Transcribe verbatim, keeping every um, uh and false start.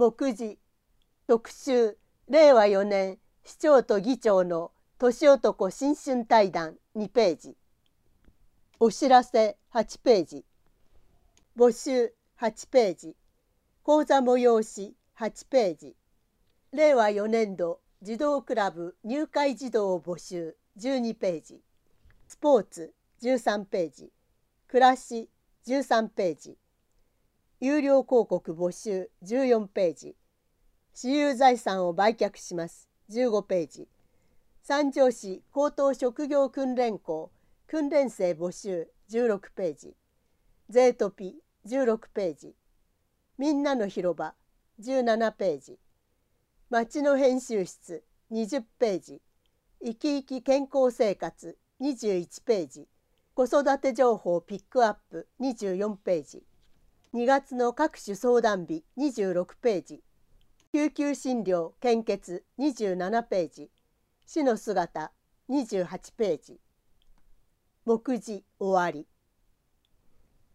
目次特集れいわよねん市長と議長の年男新春対談にページ、お知らせはちページ、募集はちページ、講座催しはちページ、れいわよねんど児童クラブ入会児童を募集じゅうにページ、スポーツじゅうさんページ、暮らしじゅうさんページ、有料広告募集じゅうよんページ、私有財産を売却しますじゅうごページ、三条市高等職業訓練校訓練生募集じゅうろくページ、ゼートピじゅうろくページ、みんなの広場じゅうななページ、町の編集室にじゅっページ、生き生き健康生活にじゅういちページ、子育て情報ピックアップにじゅうよんページ、にがつの各種相談日にじゅうろくページ、救急診療献血にじゅうななページ、死の姿にじゅうはちページ。目次終わり。